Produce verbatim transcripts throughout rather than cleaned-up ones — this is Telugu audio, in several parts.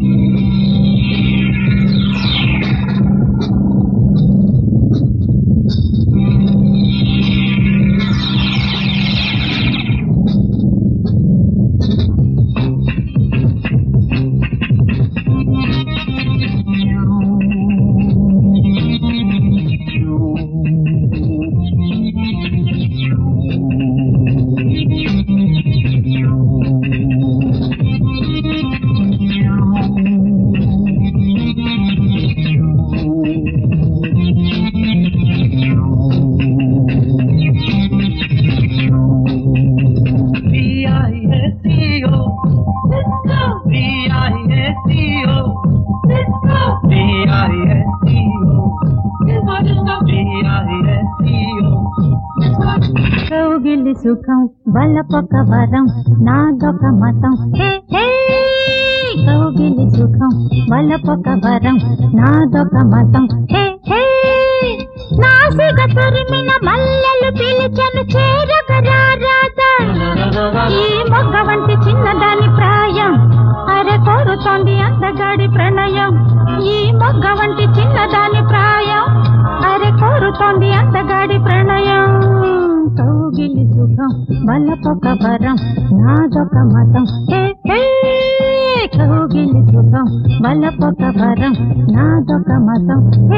కౌగిలి సుఖం బలపొక వరం నాదొక మతం కౌగిలి సుఖం బలపొక వరం నాదొక మతం నాసిక తురిమిన మల్లెలు పిలిచెను చేరగరారాదా ఈ మొగ్గ వంటి చిన్నదాని ప్రాయం అరే కోరుతోంది అందగాడి ప్రణయం ఈ మొగ్గ వంటి చిన్నదాని ప్రాయం అరే కోరుతోంది అందగాడి ప్రణయం కౌగిలి సుఖం బలపొక వరం నాదొక మతం కౌగిలి సుఖం బలపొక వరం నాదొక మతం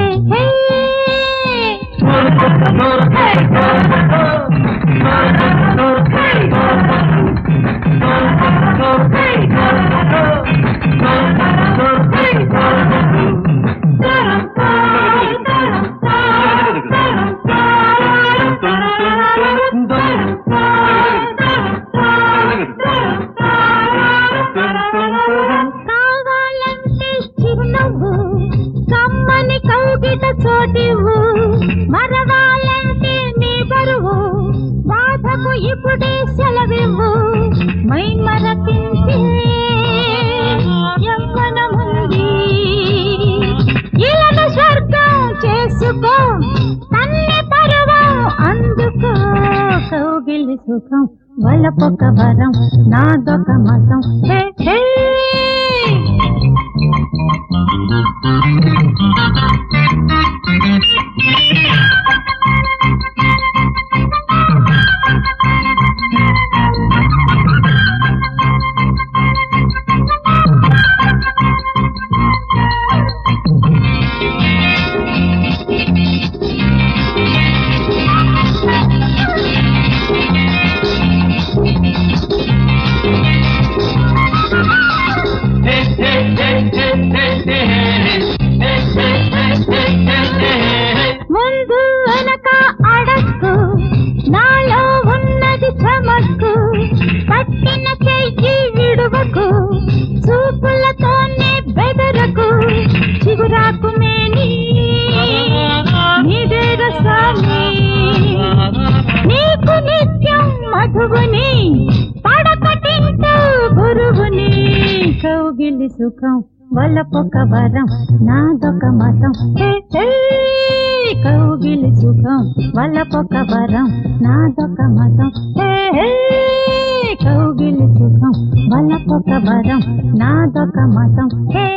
కావాలంటే చిరునవ్వు కమ్మని కౌగిట చోటివ్వు మరవాలంటే నీ బరువు బాధకు ఇప్పుడే సెలవివ్వు మై మరపించే యవ్వనముంది ఇలను స్వర్గం చేసుకో తన్ని పరువం అందుకో కౌగిలి సుఖం వలపొక వరం నాదొక మతం హే హే ముందు వెనక అడక్కు నాలో ఉన్నది చమక్కు పట్టిన చెయ్యి విడువకు చూపులతోనే బెదరకు చిగురాకు మేని నీదే రసాన్ని నీకు నిత్యం మధువుని పడకటింటూ గురువుని కౌగిలి సుఖం వలపొక వరం నాదొక మతం కౌగిలి సుఖం వలపొక వరం నాదొక మతం కౌగిలి సుఖం వలపొక వరం నాదొక మతం